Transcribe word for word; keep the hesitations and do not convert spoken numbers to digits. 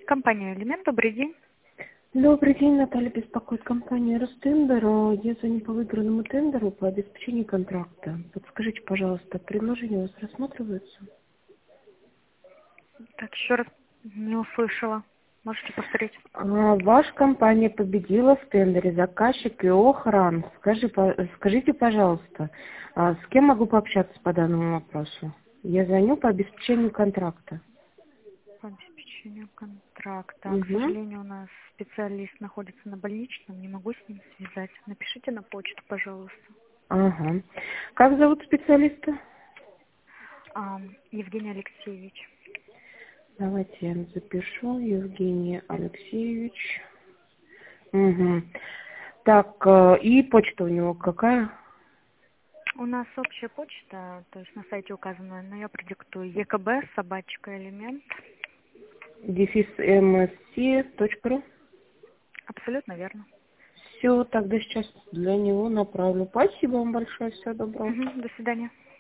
Компания «Элемент», добрый день. Добрый день, Наталья, беспокоит компания «Ростендер». Я звоню по выигранному тендеру по обеспечению контракта. Подскажите, пожалуйста, предложение у вас рассматривается? Так, еще раз не услышала. Можете повторить? А, ваша компания победила в тендере, заказчик ИО «Хран». Скажи, по- скажите, пожалуйста, а с кем могу пообщаться по данному вопросу? Я звоню по обеспечению контракта. По обеспечению контракта. К Угу. сожалению, у нас специалист находится на больничном, не могу с ним связать. Напишите на почту, пожалуйста. Ага. Как зовут специалиста? А, Евгений Алексеевич. Давайте я запишу. Евгений Алексеевич. Угу. Так, э, и почта у него какая? У нас общая почта, то есть на сайте указано, но я продиктую. ЕКБ, собачка, элемент. дефис мсc точка ру. Абсолютно верно. Все, тогда сейчас для него направлю. Спасибо вам большое, всего доброго. Мгм, до свидания.